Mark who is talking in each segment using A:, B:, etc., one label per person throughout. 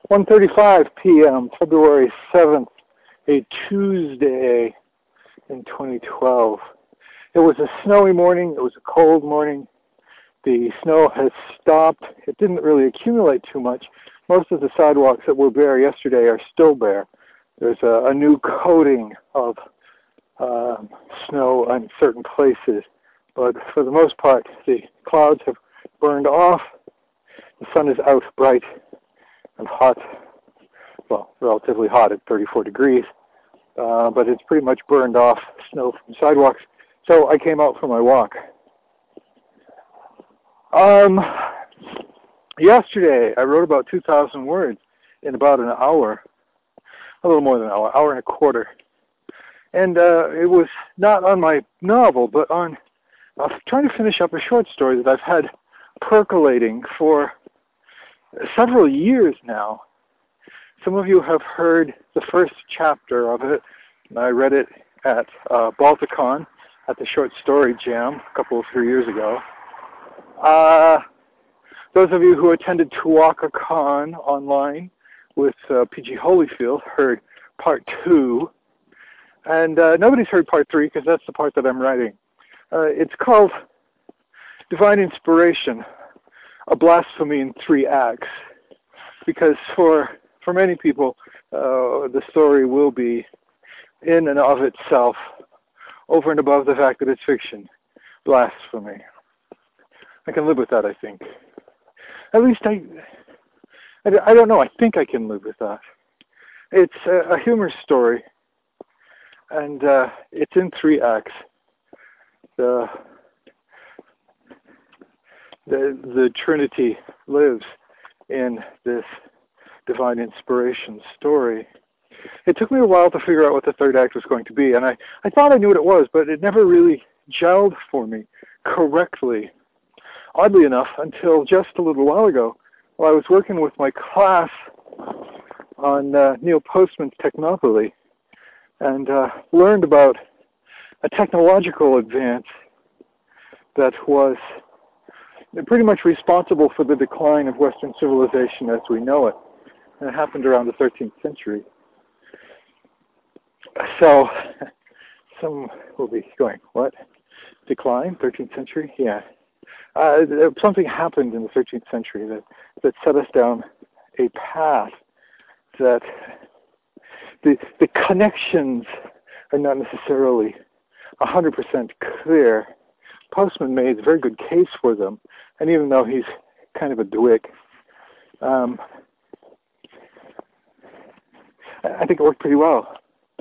A: 1:35 p.m., February 7th, a Tuesday in 2012. It was a snowy morning. It was a cold morning. The snow has stopped. It didn't really accumulate too much. Most of the sidewalks that were bare yesterday are still bare. There's a new coating of snow in certain places, but for the most part, the clouds have burned off. The sun is out bright and hot, well, relatively hot at 34 degrees, but it's pretty much burned off snow from sidewalks. So I came out for my walk. Yesterday, I wrote about 2,000 words in about an hour, a little more than an hour and a quarter. And it was not on my novel, but on trying to finish up a short story that I've had percolating for several years now. Some of you have heard the first chapter of it. I read it at Balticon at the Short Story Jam a couple of 3 years ago. Those of you who attended TuwakaCon online with P.G. Holyfield heard part 2. And nobody's heard part 3 because that's the part that I'm writing. It's called Divine Inspiration, a Blasphemy in 3 Acts. Because for many people, the story will be in and of itself, over and above the fact that it's fiction, blasphemy. I can live with that, I think. At least I don't know, I think I can live with that. It's a humor story, and it's in 3 acts. The Trinity lives in this divine inspiration story. It took me a while to figure out what the 3rd act was going to be, and I thought I knew what it was, but it never really gelled for me correctly. Oddly enough, until just a little while ago, while I was working with my class on Neil Postman's Technopoly, and learned about a technological advance that was pretty much responsible for the decline of Western civilization as we know it. And it happened around the 13th century. So, some will be going, what? Decline? 13th century? Yeah. Something happened in the 13th century that set us down a path that the connections are not necessarily 100% clear. Postman made a very good case for them, and even though he's kind of a dwick, I think it worked pretty well.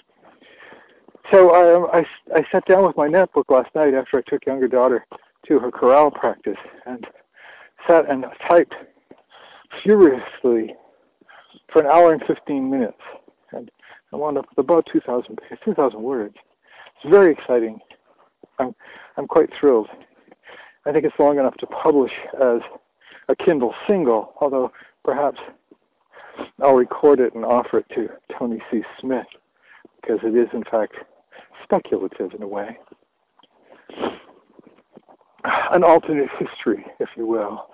A: So I sat down with my netbook last night after I took younger daughter to her chorale practice and sat and typed furiously for an hour and 15 minutes. And I wound up with about 2,000 words. It's very exciting. I'm quite thrilled. I think it's long enough to publish as a Kindle single, although perhaps I'll record it and offer it to Tony C. Smith, because it is, in fact, speculative in a way. An alternate history, if you will.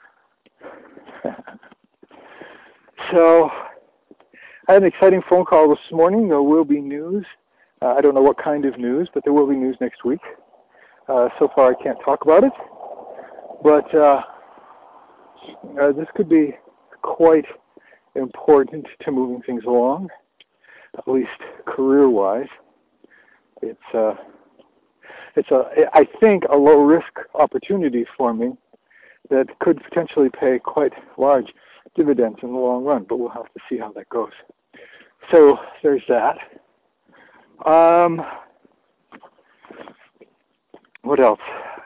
A: So, I had an exciting phone call this morning. There will be news. I don't know what kind of news, but there will be news next week. So far, I can't talk about it. But this could be quite important to moving things along, at least career-wise. It's I think, a low-risk opportunity for me that could potentially pay quite large dividends in the long run, but we'll have to see how that goes. So there's that. What else?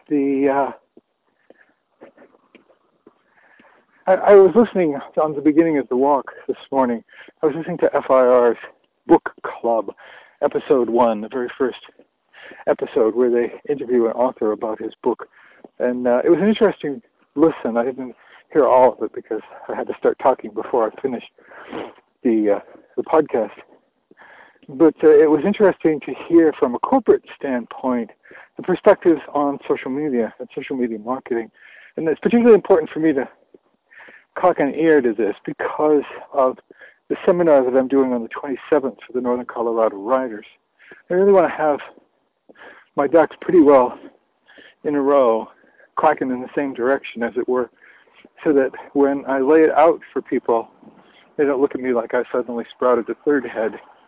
A: I was listening on the beginning of the walk this morning. I was listening to FIR's Book Club, episode 1, the very first episode where they interview an author about his book. And it was an interesting listen. I didn't hear all of it because I had to start talking before I finished the podcast. But it was interesting to hear from a corporate standpoint the perspectives on social media and social media marketing. And it's particularly important for me to cock an ear to this because of the seminar that I'm doing on the 27th for the Northern Colorado Riders. I really want to have my ducks pretty well in a row, quacking in the same direction, as it were, so that when I lay it out for people, they don't look at me like I suddenly sprouted a third head.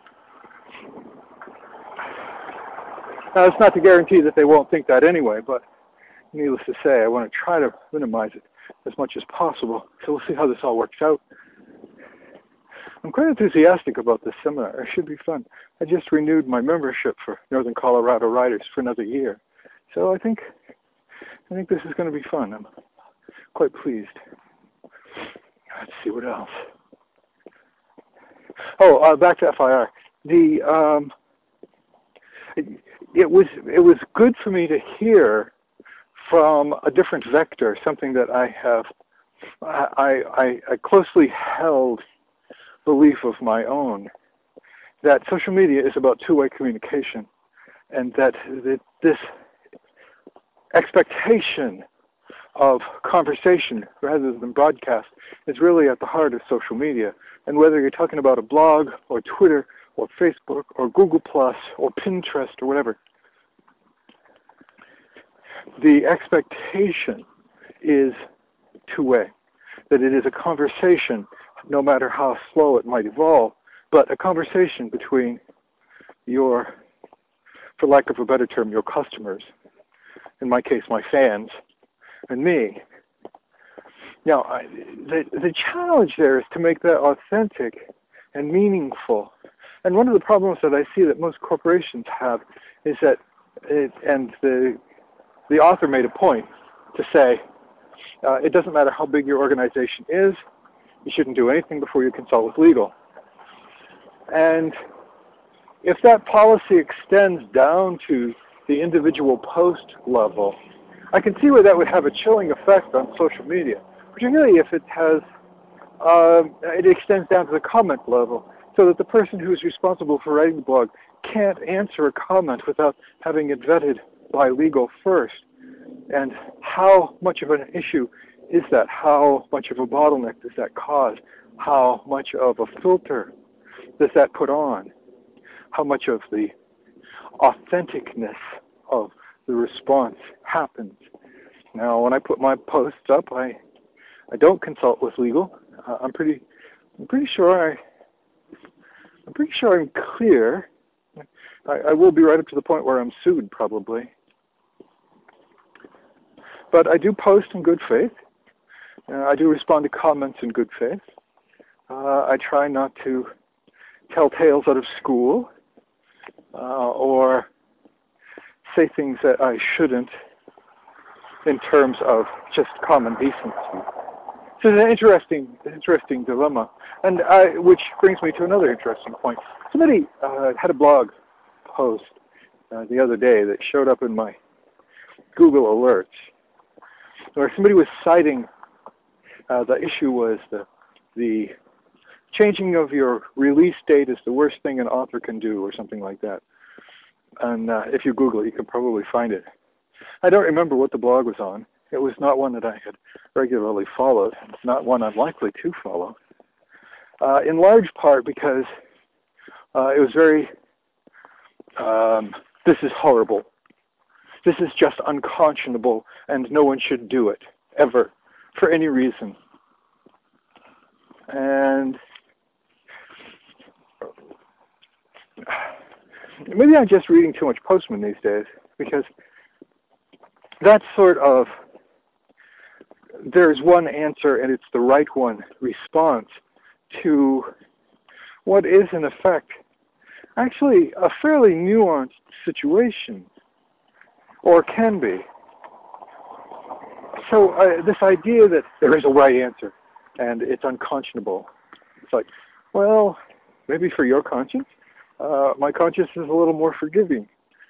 A: Now, it's not to guarantee that they won't think that anyway, but needless to say, I want to try to minimize it as much as possible. So we'll see how this all works out. I'm quite enthusiastic about this seminar. It should be fun. I just renewed my membership for Northern Colorado Riders for another year. So I think this is going to be fun. I'm quite pleased. Let's see what else. Oh, back to FIR. It was good for me to hear from a different vector, something that I closely held belief of my own, that social media is about two-way communication, and that this expectation of conversation rather than broadcast is really at the heart of social media. And whether you're talking about a blog or Twitter or Facebook or Google Plus or Pinterest or whatever, the expectation is two-way, that it is a conversation, no matter how slow it might evolve, but a conversation between your, for lack of a better term, your customers, in my case, my fans, and me. Now, the challenge there is to make that authentic and meaningful. And one of the problems that I see that most corporations have is that, and the author made a point to say, it doesn't matter how big your organization is, you shouldn't do anything before you consult with legal. And if that policy extends down to the individual post level, I can see where that would have a chilling effect on social media, particularly if it has, it extends down to the comment level, so that the person who is responsible for writing the blog can't answer a comment without having it vetted by legal first. And how much of an issue is that? How much of a bottleneck does that cause? How much of a filter does that put on? How much of the authenticness of the response happens? Now, when I put my posts up, I don't consult with legal. I'm pretty sure I'm clear. I will be right up to the point where I'm sued, probably. But I do post in good faith. I do respond to comments in good faith. I try not to tell tales out of school or say things that I shouldn't in terms of just common decency. So it's an interesting dilemma, and which brings me to another interesting point. Somebody had a blog post the other day that showed up in my Google alerts, where somebody was citing the issue was the changing of your release date is the worst thing an author can do, or something like that. And if you Google it, you can probably find it. I don't remember what the blog was on. It was not one that I had regularly followed. It's not one I'm likely to follow. In large part because it was very, this is horrible. This is just unconscionable, and no one should do it, ever, for any reason. And maybe I'm just reading too much Postman these days, because that's sort of, there's one answer, and it's the right one, response to what is, in effect, actually a fairly nuanced situation, or can be. So this idea that there is a right answer and it's unconscionable, it's like, well, maybe for your conscience, my conscience is a little more forgiving.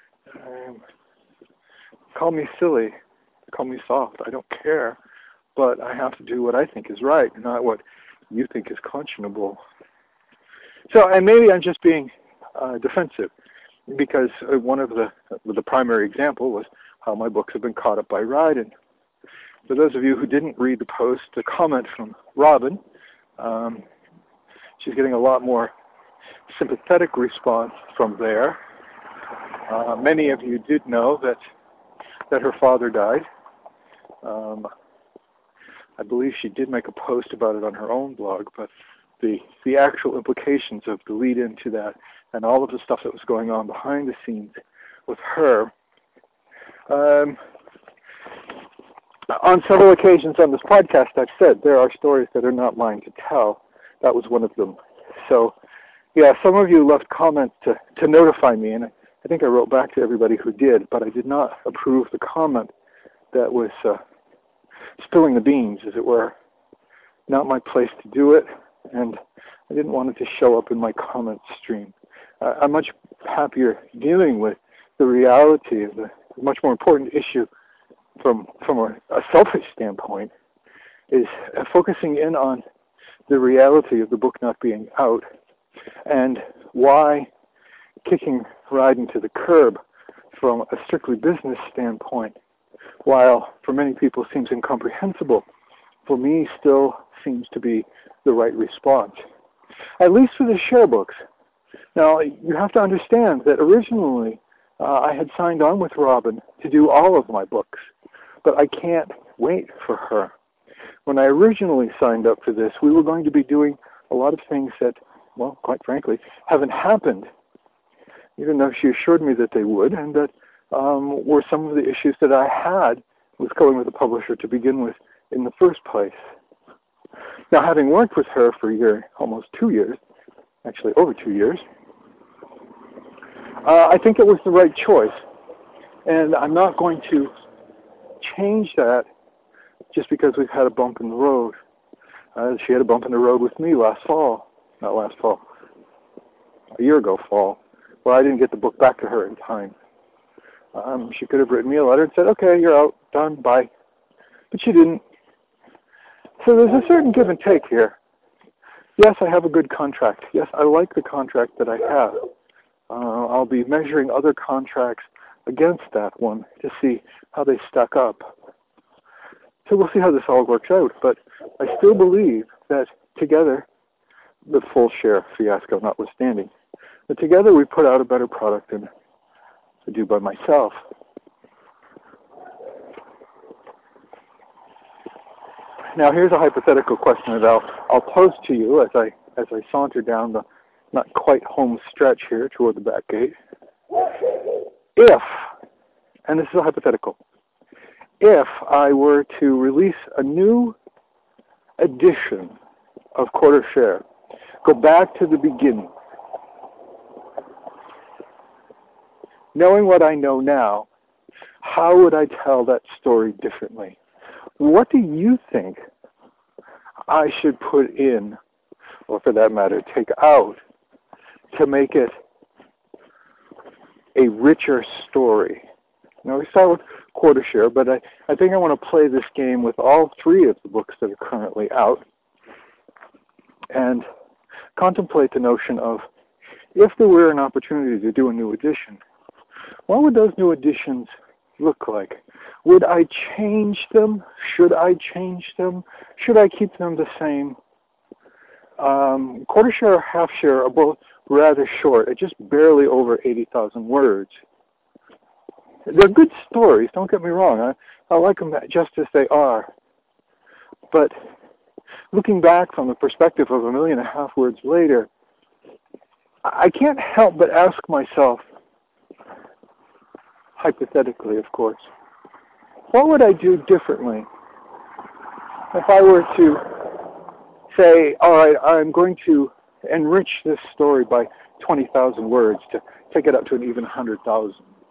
A: Call me silly, call me soft, I don't care, but I have to do what I think is right, not what you think is conscionable. So, and maybe I'm just being defensive, because one of the primary example was how my books have been caught up by Ride. And for those of you who didn't read the post, the comment from Robin. She's getting a lot more sympathetic response from there. Many of you did know that her father died. I believe she did make a post about it on her own blog, but the actual implications of the lead into that and all of the stuff that was going on behind the scenes with her. On several occasions on this podcast, I've said there are stories that are not mine to tell. That was one of them. So, yeah, some of you left comments to notify me, and I think I wrote back to everybody who did, but I did not approve the comment that was spilling the beans, as it were. Not my place to do it, and I didn't want it to show up in my comment stream. I'm much happier dealing with the reality of the much more important issue from a selfish standpoint, is focusing in on the reality of the book not being out and why kicking Ryden to the curb from a strictly business standpoint, while for many people seems incomprehensible, for me still seems to be the right response, at least for the share books. Now, you have to understand that originally I had signed on with Robin to do all of my books, but I can't wait for her. When I originally signed up for this, we were going to be doing a lot of things that, well, quite frankly, haven't happened, even though she assured me that they would, and that were some of the issues that I had with going with a publisher to begin with in the first place. Now, having worked with her for a year, almost 2 years, actually over 2 years, I think it was the right choice. And I'm not going to change that just because we've had a bump in the road. She had a bump in the road with me last fall, not last fall, a year ago fall, where I didn't get the book back to her in time. She could have written me a letter and said, okay, you're out, done, bye. But she didn't. So there's a certain give and take here. Yes, I have a good contract. Yes, I like the contract that I have. I'll be measuring other contracts against that one to see how they stack up. So we'll see how this all works out. But I still believe that together, the full share fiasco notwithstanding, but together we put out a better product than I do by myself. Now here's a hypothetical question that I'll pose to you as I saunter down the not quite home stretch here toward the back gate. If, and this is a hypothetical, if I were to release a new edition of Quarter Share, go back to the beginning, knowing what I know now, how would I tell that story differently? What do you think I should put in, or for that matter, take out, to make it a richer story? Now, we start with Quarter Share, but I think I want to play this game with all three of the books that are currently out and contemplate the notion of, if there were an opportunity to do a new edition, what would those new editions look like? Would I change them? Should I change them? Should I keep them the same? Quarter Share or Half Share are both rather short, at just barely over 80,000 words. They're good stories, don't get me wrong. I like them just as they are. But looking back from the perspective of 1.5 million words later, I can't help but ask myself, hypothetically, of course, what would I do differently if I were to say, all right, I'm going to enrich this story by 20,000 words to take it up to an even 100,000.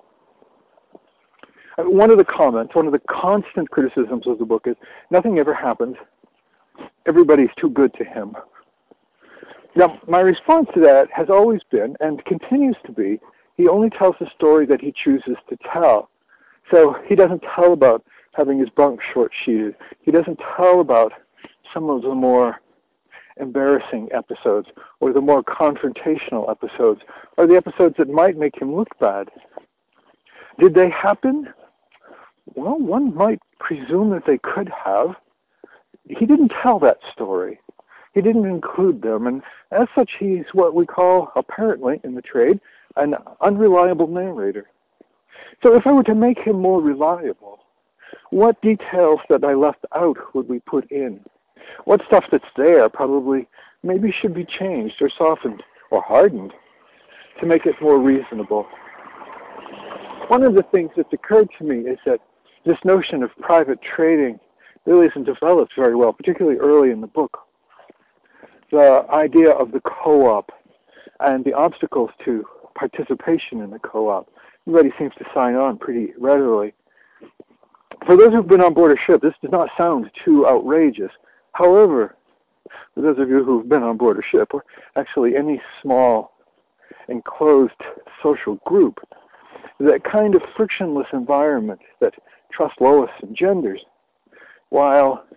A: One of the comments, one of the constant criticisms of the book is, nothing ever happens. Everybody's too good to him. Now, my response to that has always been, and continues to be, he only tells the story that he chooses to tell. So he doesn't tell about having his bunk short-sheeted. He doesn't tell about some of the more embarrassing episodes, or the more confrontational episodes, or the episodes that might make him look bad. Did they happen? Well, one might presume that they could have. he didn't tell that story. He didn't include them, and as such, he's what we call, apparently in the trade, an unreliable narrator. So if I were to make him more reliable, what details that I left out would we put in? What stuff that's there probably maybe should be changed or softened or hardened to make it more reasonable? One of the things that's occurred to me is that this notion of private trading really isn't developed very well, particularly early in the book. The idea of the co-op and the obstacles to participation in the co-op. Everybody seems to sign on pretty readily. For those who've been on board a ship, this does not sound too outrageous. However, for those of you who've been on board a ship, or actually any small enclosed social group, that kind of frictionless environment that Trust Lois engenders, while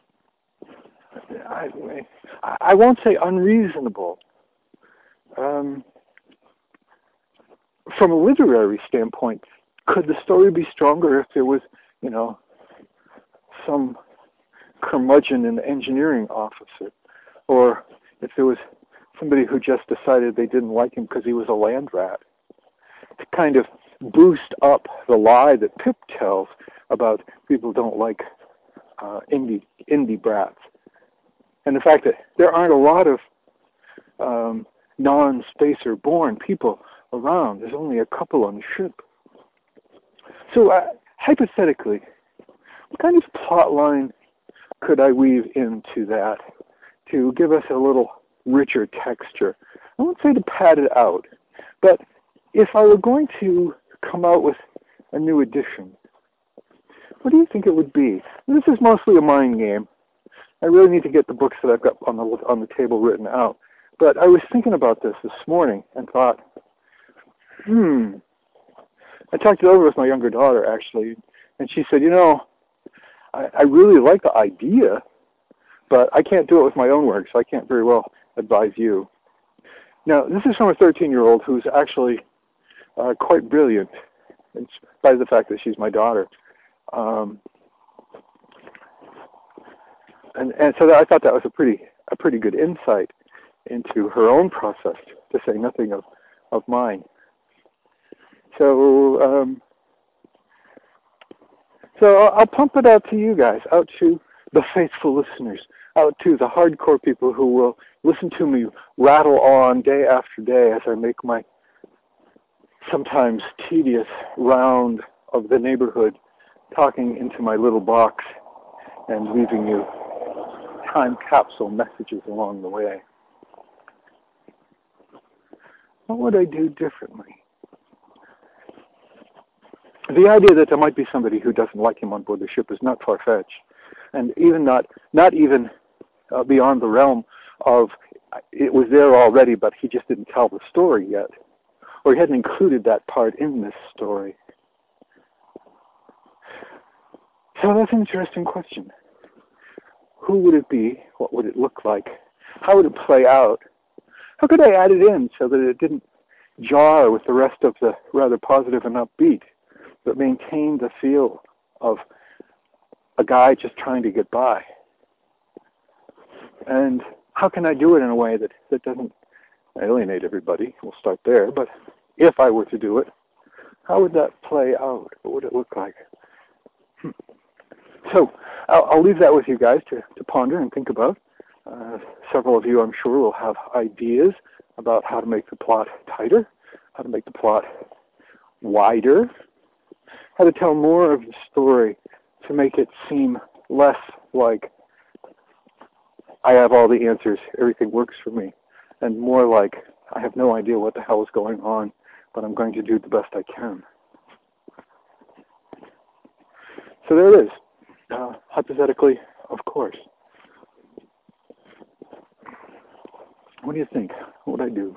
A: I won't say unreasonable, from a literary standpoint, could the story be stronger if there was, some curmudgeon in the engineering officer, or if there was somebody who just decided they didn't like him because he was a land rat, to kind of boost up the lie that Pip tells about people don't like indie brats, and the fact that there aren't a lot of non-spacer born people around. There's only a couple on the ship. So hypothetically, what kind of plot line could I weave into that to give us a little richer texture? I won't say to pad it out, but if I were going to come out with a new edition, what do you think it would be? This is mostly a mind game. I really need to get the books that I've got on the table written out. But I was thinking about this morning and thought, I talked it over with my younger daughter, actually, and she said, I really like the idea, but I can't do it with my own work, so I can't very well advise you. Now, this is from a 13-year-old who's actually quite brilliant, in spite of the fact that she's my daughter. And so I thought that was a pretty good insight into her own process, to say nothing of mine. So I'll pump it out to you guys, out to the faithful listeners, out to the hardcore people who will listen to me rattle on day after day as I make my sometimes tedious round of the neighborhood, talking into my little box and leaving you time capsule messages along the way. What would I do differently? The idea that there might be somebody who doesn't like him on board the ship is not far-fetched, and even not even beyond the realm of it was there already, but he just didn't tell the story yet, or he hadn't included that part in this story. So that's an interesting question. Who would it be? What would it look like? How would it play out? How could I add it in so that it didn't jar with the rest of the rather positive and upbeat, but maintain the feel of a guy just trying to get by? And how can I do it in a way that doesn't alienate everybody? We'll start there. But if I were to do it, how would that play out? What would it look like? So I'll leave that with you guys to ponder and think about. Several of you, I'm sure, will have ideas about how to make the plot tighter, how to make the plot wider, how to tell more of the story to make it seem less like I have all the answers, everything works for me, and more like I have no idea what the hell is going on, but I'm going to do the best I can. So there it is. Hypothetically, of course. What do you think? What would I do?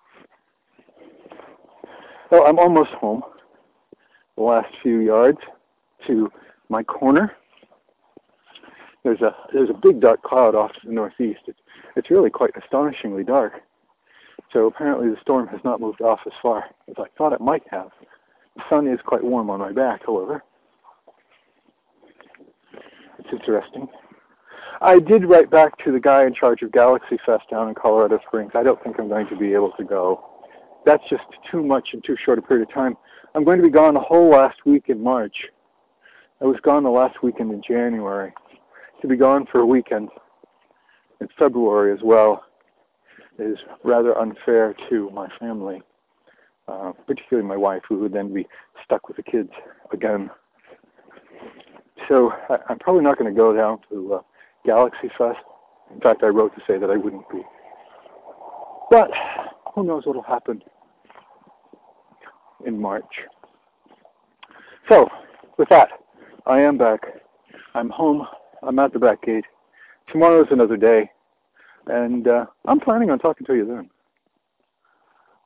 A: Well, I'm almost home. The last few yards to my corner. There's a big dark cloud off to the northeast. It's really quite astonishingly dark. So apparently the storm has not moved off as far as I thought it might have. The sun is quite warm on my back, however. It's interesting. I did write back to the guy in charge of Galaxy Fest down in Colorado Springs. I don't think I'm going to be able to go. That's just too much in too short a period of time. I'm going to be gone the whole last week in March. I was gone the last weekend in January. To be gone for a weekend in February as well is rather unfair to my family, particularly my wife, who would then be stuck with the kids again. So I'm probably not going to go down to Galaxy Fest. In fact, I wrote to say that I wouldn't be. But who knows what will happen in March. So, with that, I am back. I'm home. I'm at the back gate. Tomorrow is another day. And I'm planning on talking to you then.